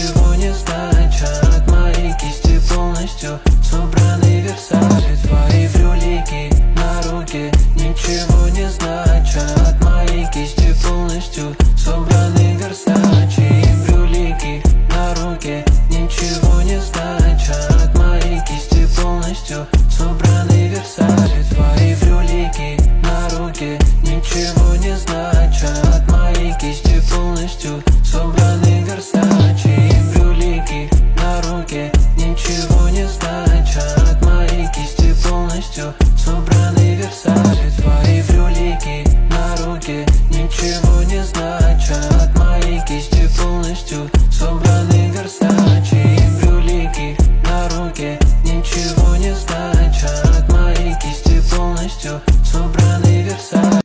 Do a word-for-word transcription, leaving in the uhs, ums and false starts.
ничего не значат. Мои кисти полностью собраны Версаче. Твои брюлики на руке ничего не значат. Мои кисти полностью собраны Версаче. Брюлики на руке ничего не значат. Мои кисти полностью собраны Версаче. Твои брюлики на руке ничего не значат. Мои кисти полностью собраны Версаче. Брюлики на руке ничего не значат. Мои кисти полностью собраны Версаче. Твои брюлики на руке ничего не значат. Мои кисти полностью собраны Версаче. Брюлики на руке ничего не значат. Мои кисти полностью собраны Версаче.